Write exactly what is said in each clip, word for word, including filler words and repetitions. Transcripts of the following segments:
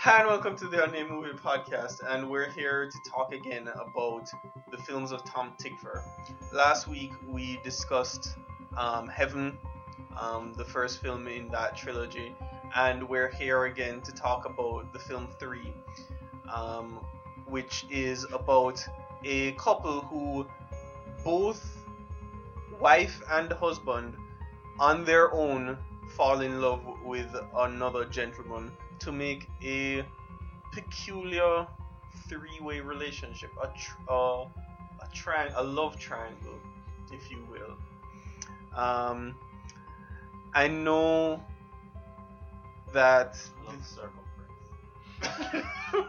Hi and welcome to the Unnamed Movie Podcast, and we're here to talk again about the films of Tom Tykwer. Last week we discussed um, Heaven, um, the first film in that trilogy, and we're here again to talk about the film Three, um, which is about a couple who both wife and husband on their own fall in love with another gentleman to make a peculiar three-way relationship, a tr- uh, a tri- a love triangle, if you will. Um, I know that Love circumference.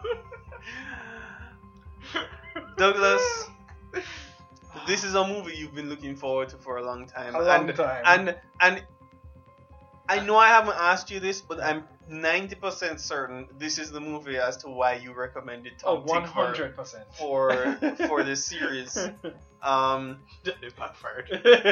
Douglas, this is a movie you've been looking forward to for a long time. A long and, time. And and I know I haven't asked you this, but I'm ninety percent certain this is the movie as to why you recommended Oh, Tom one Tykwer hundred percent. for for this series. Um, It backfired.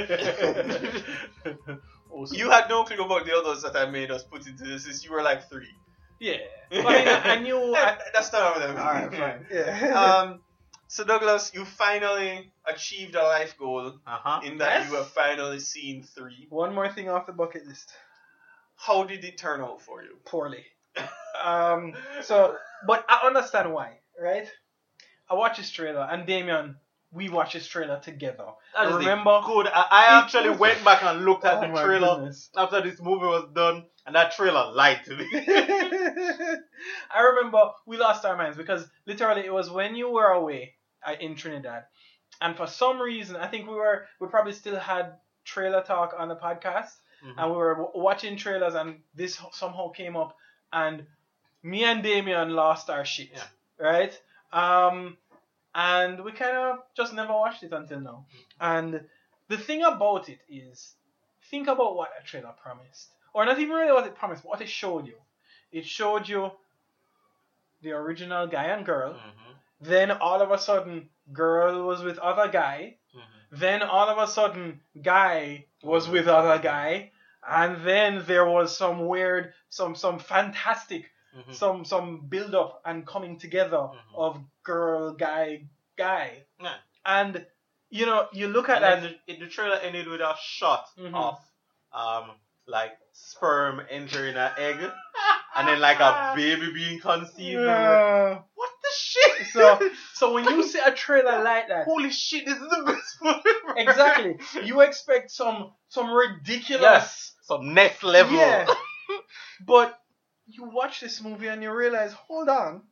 you had no clue about the others that I made us put into this. Is you were like three. Yeah. Well, I mean, I, I knew. I, That's not over them. Alright, fine. Yeah. Um, so Douglas, you finally achieved a life goal Uh-huh. in that Yes. you have finally seen Three. One more thing off the bucket list. How did it turn out for you? Poorly. Um. So, but I understand why, right? I watched this trailer, and Damien, we watched this trailer together. That is Remember? good. I, I actually went back and looked at Oh the my trailer goodness. after this movie was done, and that trailer lied to me. I remember we lost our minds because literally it was when you were away uh, in Trinidad, and for some reason I think we were we probably still had trailer talk on the podcast, Mhm. and we were w- watching trailers, and this somehow came up, and me and Damien lost our shit, Yeah. right? Um, and we kind of just never watched it until now. And the thing about it is, think about what a trailer promised, or not even really what it promised, but what it showed you. It showed you the original guy and girl. Mhm. Then all of a sudden, girl was with other guy. Mhm. Then all of a sudden, guy was with other guy. And then there was some weird, some some fantastic, Mhm. some some build up and coming together Mhm. of girl, guy, guy. Yeah. And you know, you look at And that. then the, the trailer ended with a shot Mhm. of um like sperm entering an egg, and then like a baby being conceived. and we're like, Uh, what the shit? so so when you see a trailer like that, Holy shit! This is the best movie ever. exactly, you expect some some ridiculous. Yes. Some next level. Yeah. But you watch this movie and you realize, hold on.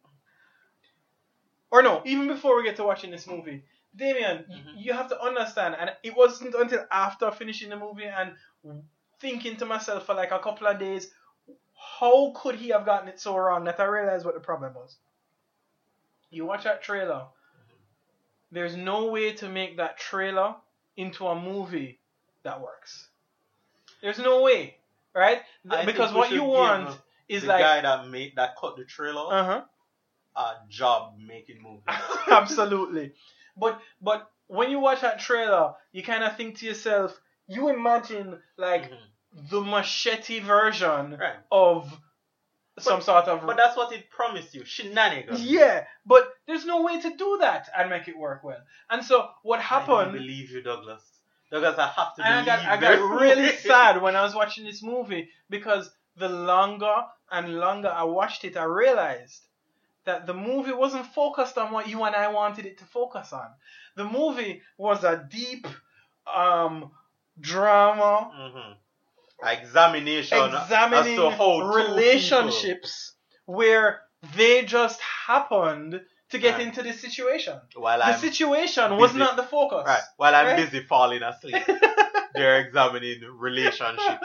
Or no, even before we get to watching this movie, Damien, y- Mhm. you have to understand, and it wasn't until after finishing the movie and thinking to myself for like a couple of days, how could he have gotten it so wrong, that I realized what the problem was. You watch that trailer, there's no way to make that trailer into a movie that works. There's no way, right? I think Because we what should you give want is the like, guy that made that cut the trailer uh-huh. a job making movies. Absolutely. But but when you watch that trailer, you kind of think to yourself, you imagine like Mhm. the machete version Right. of some sort of. But that's what it promised you, shenanigans. yeah, but there's no way to do that and make it work well. And so what I don't happened? believe you, Douglas. Douglas, I have to And I believe got I there's got no really way. sad when I was watching this movie because the longer and longer I watched it, I realized that the movie wasn't focused on what you and I wanted it to focus on. The movie was a deep um, drama Mhm. Examination examining as to how two relationships where they just happened to get Right. into this situation. people, while The I'm situation was busy. not the focus. right, while I'm Right? busy falling asleep, they're examining relationships.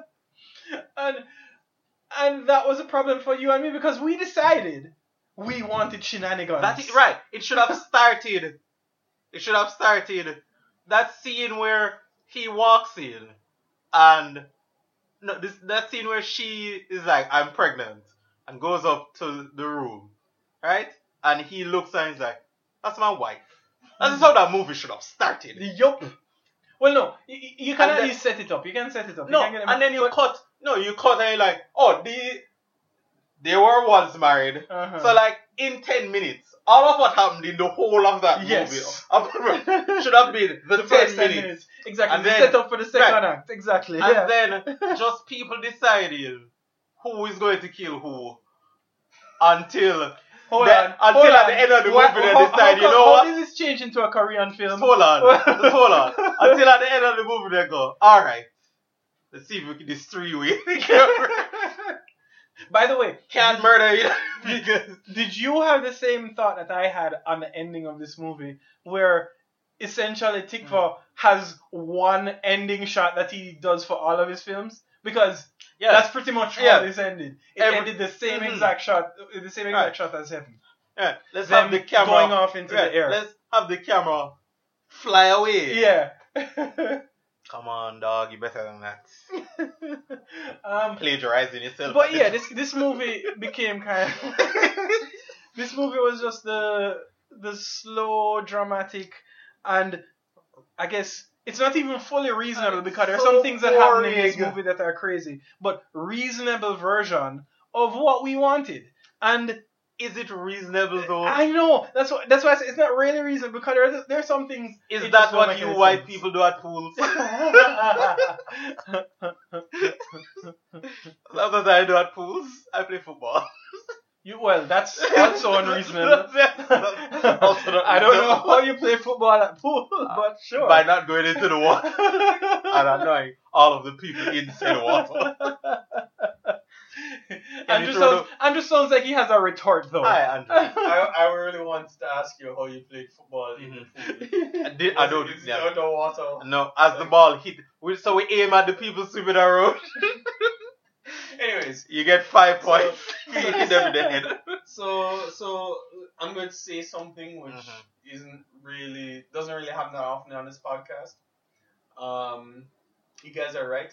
and and that was a problem for you and me because we decided we wanted shenanigans. That is right. It should have started. It should have started that scene where he walks in, and no, this that scene where she is like, "I'm pregnant," and goes up to the room, right? And he looks and he's like, "That's my wife." That is how that movie should have started. Yup. Well, no, you, you can And at then- least set it up. You can set it up. No, you can get and then you but- cut. No, you cut and you're like, "Oh, the they were once married. Uh-huh. So like in ten minutes, all of what happened in the whole of that Yes. movie should have been the, The ten first ten minutes. minutes. Exactly. And the then- setup for the second right. act. Exactly. And yeah. then just people deciding who is going to kill who until Hold the- on. until hold at on. the end of the Why- movie they how- decide, how you come- know how what? did this change into a Korean film? Just hold on. Just hold on. Until at the end of the movie they go, alright, let's see if we can this three way. By the way, Can't murder you because did you have the same thought that I had on the ending of this movie, where essentially Tikva has one ending shot that he does for all of his films? Because yeah, that's pretty much how Yeah. this ended. It Every- ended the same Mhm. exact shot, the same exact Right. shot as Heaven. yeah. Let's Them have the camera going off into right, the air. Let's have the camera fly away. Yeah. Come on, dog, you better than that. um, Plagiarizing yourself. but yeah, this this movie became kind of this movie was just the the slow, dramatic, and I guess it's not even fully reasonable because there are so some things that happen in this boring. movie that are crazy, but reasonable version of what we wanted. And Is it reasonable though? I know that's what that's why I say it's not really reasonable because there are, there are some things. Is it that just don't what make you any white sense. people do at pools? That's what I do at pools. I play football. You well, that's also unreasonable. That's also not I don't know reasonable. how you play football at pool, but sure. By not going into the water and annoying all of the people inside the water. Can you Andrew throw sounds, Andrew sounds like he has a retort though. Hi, Andrew. I, I really wanted to ask you how you played football in the pool. I, did, I don't. Is it Yeah. underwater? No, as the ball hit, we, so we aim at the people swimming around. Anyways, You get five points. So- You hit them in the head. so so I'm going to say something which Mhm. isn't really doesn't really happen that often on this podcast. Um, you guys are right.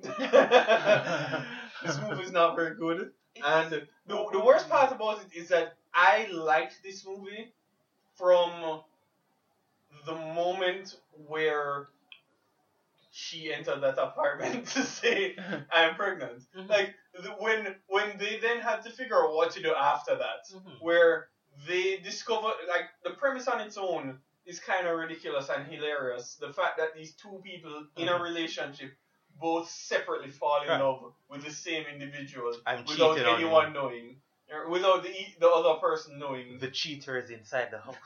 This movie is not very good, and the the worst part about it is that I liked this movie from the moment where she entered that apartment to say I'm pregnant. Mhm. Like the, when when they then had to figure out what to do after that, Mhm. where they discover like the premise on its own is kind of ridiculous and hilarious. The fact that these two people in a Mhm. relationship both separately fall in Right. love with the same individual I'm without cheating on you. anyone knowing, or without the the other person knowing. The cheater is inside the house.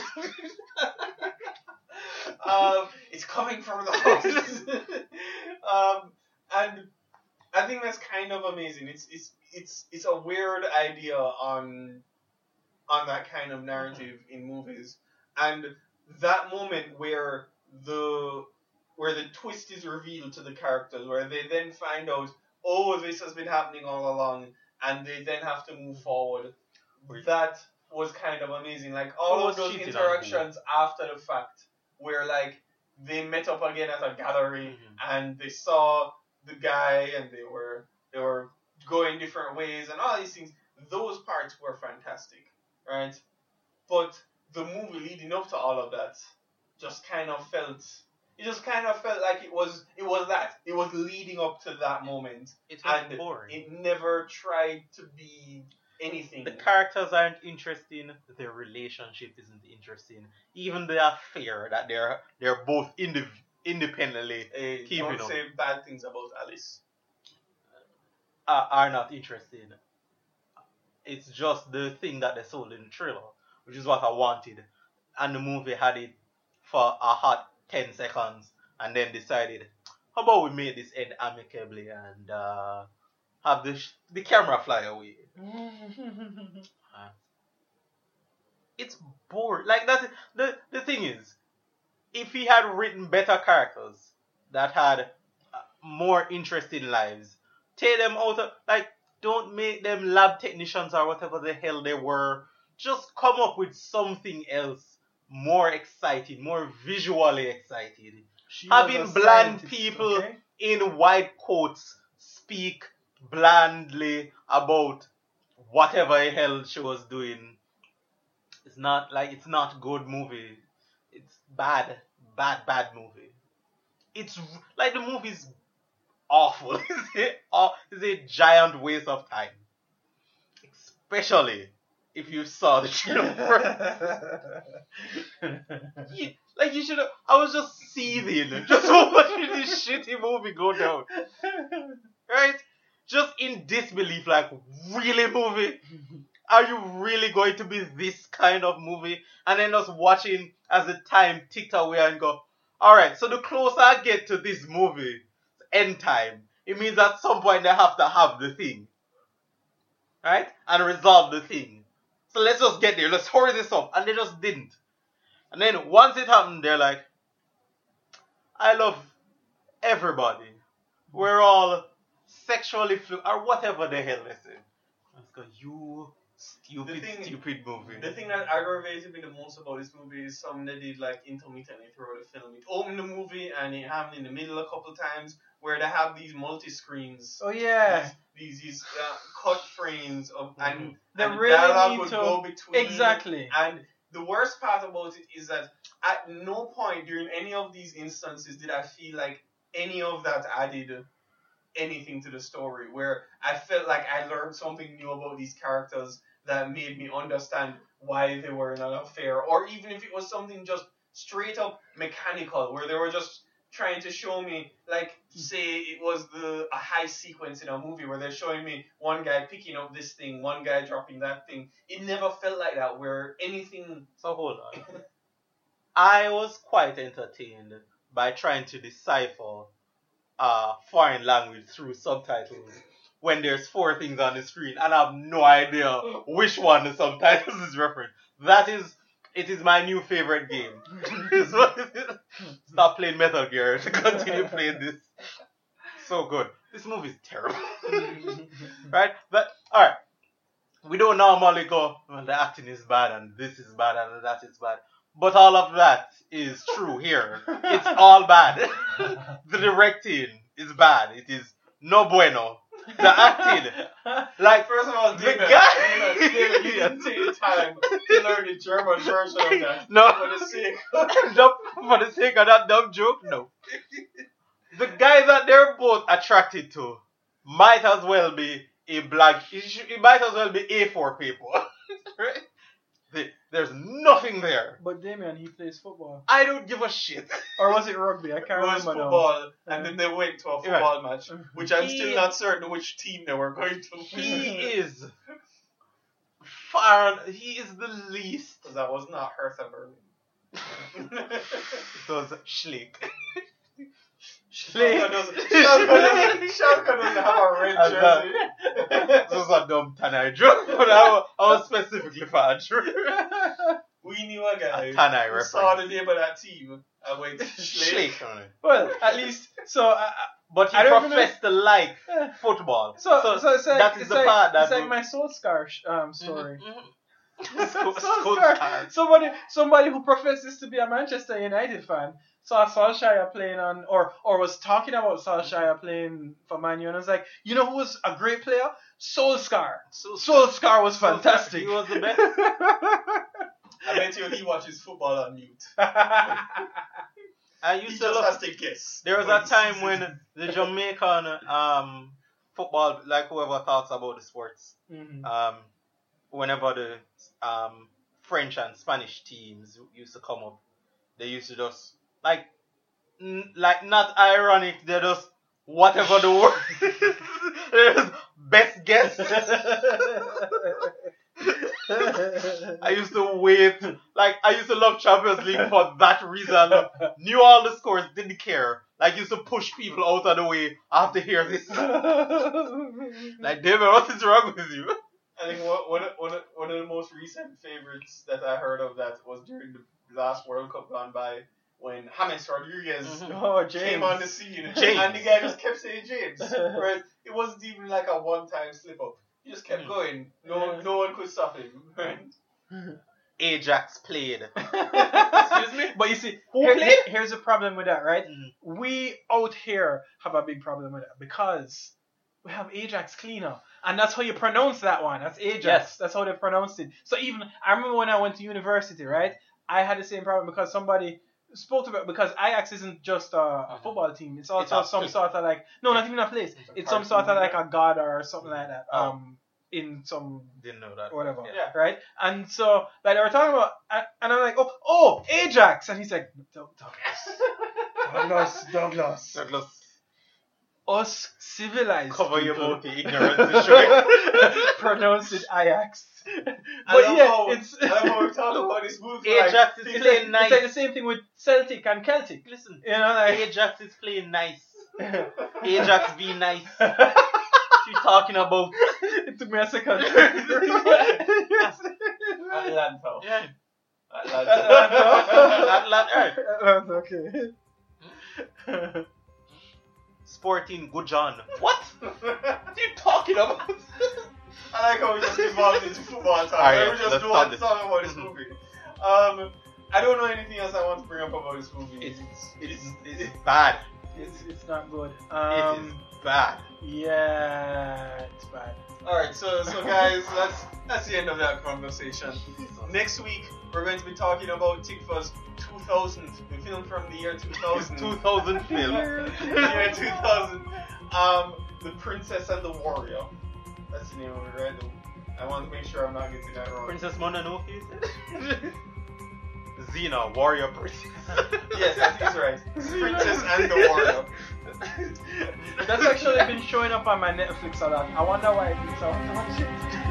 um, it's coming from the house. um, and I think that's kind of amazing. It's it's it's it's a weird idea on on that kind of narrative in movies, and that moment where the where the twist is revealed to the characters, where they then find out, oh, this has been happening all along, and they then have to move forward. That was kind of amazing. Like all Who of was those cheating on who? interactions after the fact, where like they met up again at a gathering Mhm. and they saw the guy and they were they were going different ways and all these things. Those parts were fantastic, right? But the movie leading up to all of that just kind of felt. It just kind of felt like it was it was that it was leading up to that moment, It was and boring. it never tried to be anything. The characters aren't interesting. Their relationship isn't interesting. Even the affair that they're they're both indi- independently Hey, keeping don't up. say bad things about Alice. uh, are not interesting. It's just the thing that they sold in the trailer, which is what I wanted. And the movie had it for a hot ten seconds and then decided, how about we make this end amicably and uh, have the, sh- the camera fly away. Uh, it's boring. Like that's the the thing is, if he had written better characters that had uh, more interesting lives, take them out of like don't make them lab technicians or whatever the hell they were. Just come up with something else more exciting, more visually exciting. She Having was a bland scientist, people okay? in white coats speak blandly about whatever the hell she was doing. It's not like it's not good movie. It's bad, bad, bad movie. It's like the movie's awful. It's a, it's a giant waste of time. especially if you saw the trailer first. You, like you should have. I was just seething, just watching this shitty movie go down. Right? Just in disbelief, like, really, movie? Are you really going to be this kind of movie? And then just watching as the time ticked away and go, alright, so the closer I get to this movie, end time, it means at some point they have to have the thing. Right? And resolve the thing. So let's just get there, let's hurry this up. And they just didn't. And then once it happened, they're like, I love everybody. We're all sexually fluid, or whatever the hell they say. I was going, you stupid, thing- stupid movie. The thing that aggravated me the most about this movie is something they did like intermittently throughout the film. It opened the movie and it happened in the middle a couple times where they have these multi-screens. Oh yeah. These these uh, cut frames of and, They and really dialogue need would to- go between. Exactly. And the worst part about it is that at no point during any of these instances did I feel like any of that added anything to the story, where I felt like I learned something new about these characters that made me understand why they were in an affair, or even if it was something just straight up mechanical, where they were just trying to show me, like, say it was the a high sequence in a movie where they're showing me one guy picking up this thing, one guy dropping that thing. It never felt like that, where anything... So hold on. I was quite entertained by trying to decipher uh, foreign language through subtitles when there's four things on the screen and I have no idea which one the subtitles is referring. That is, it is my new favorite game. Stop playing Metal Gear to continue playing this. So good. This movie is terrible. Right? But, alright. We don't normally go, well, the acting is bad and this is bad and that is bad. But all of that is true here. It's all bad. The directing is bad. It is no bueno. The acting, like, First of all, the David, guy- David, David, you didn't take the time to learn the German version of that. no, For the sake dumb, for the sake of that dumb joke, no. The guy that they're both attracted to might as well be a black. It, should, it might as well be A four people. Right? The, there's nothing there. But Damien, he plays football. I don't give a shit. Or was it rugby? I can't it was remember now. football, and then they went to a football match, which I'm He- still not certain which team they were going to. He is far. He is the least. Because that was not Hertha Berlin. It was Schlick. Schalke doesn't, Schalke doesn't, Schalke doesn't have a red And that- jersey. This was a dumb Tanai joke, but I, wa- I was specifically for a joke. We knew a guy A Tanai who reference. saw the name of that team and went to Schalke. Schlick on it. Well, at least so. Uh, But he I don't professed to like uh, football. so, so, it's like, that is it's the like, part that it's like would- my Soul Scar sh- um, story. Mhm. Soul Soul Scar. Scar. Somebody, somebody who professes to be a Manchester United fan saw Solskjaer playing on, or or was talking about Solskjaer playing for Man U, and I was like, you know who was a great player? Solskjaer. Soul Solskjaer was Soul Scar, fantastic. He was the best. I bet you he watches football on mute. I He used just to love. has to guess. There was when a he time sees when it. the Jamaican um football, like whoever talks about the sports, Mhm. um, whenever the um French and Spanish teams used to come up, they used to just like, n- like not ironic. They just whatever the word is, they just best guess. I used to wait, like I used to love Champions League for that reason. Knew all the scores, didn't care. Like used to push people out of the way. I have to hear this. Like David, what is wrong with you? I think one, one, one, of- one of the most recent favorites that I heard of that was during the last World Cup gone by when James Rodriguez Mhm. Oh, James. came on the scene James. and the guy just kept saying James. Whereas it wasn't even like a one-time slip-up. He just kept Mhm. going. No, one- no one could stop him. Ajax played. Excuse me? But you see, Who here- played? here- here's the problem with that, right? Mhm. We out here have a big problem with that because we have Ajax Cleaner. And that's how you pronounce that one. That's Ajax. Yes. That's how they pronounced it. So even, I remember when I went to university, right? I had the same problem because somebody spoke about, because Ajax isn't just a, a football team. It's also It's a some place. sort of like, no, not even a place. It's a It's some sort of cartoon, like a god or something like that. Oh. Um, in some Didn't know that. whatever, Yeah. right? And so like they were talking about, and and I'm like, oh, oh, Ajax, and he's like, Doug- Douglas, Douglas, Douglas, Douglas, us civilized cover your people mouth, your ignorance is showing. pronounce it Ajax. I But love yeah, how, it's I love how we're talking about this movie. Ajax like, is it's playing like, nice. it's like the same thing with Celtic and Celtic. Listen, You know, like Ajax is playing nice. Ajax be nice. What you talking about? it took me a second. Atlanta. Yeah. Atlanta. Atlanta. Atlanta, okay. Sporting Gujan. What? What are you talking about? I like how we just evolved into football talk. Alright, we just let's do start one this. song about this movie. Um, I don't know anything else I want to bring up about this movie. It's it's it's bad. It's it's not good. It Um, is bad. yeah, it's bad. Alright, so so guys, that's that's the end of that conversation. Next week we're going to be talking about Tikva's two thousand, the film from the year two thousand. two thousand film. The year two thousand. Um, The Princess and the Warrior. That's the name of it, right? I want to make sure I'm not getting that wrong. Princess Mononoke, is it? Xena, warrior princess. Yes, I think he's right. Princess and the Warrior. That's actually been showing up on my Netflix a lot. I wonder why it is. I want to watch it.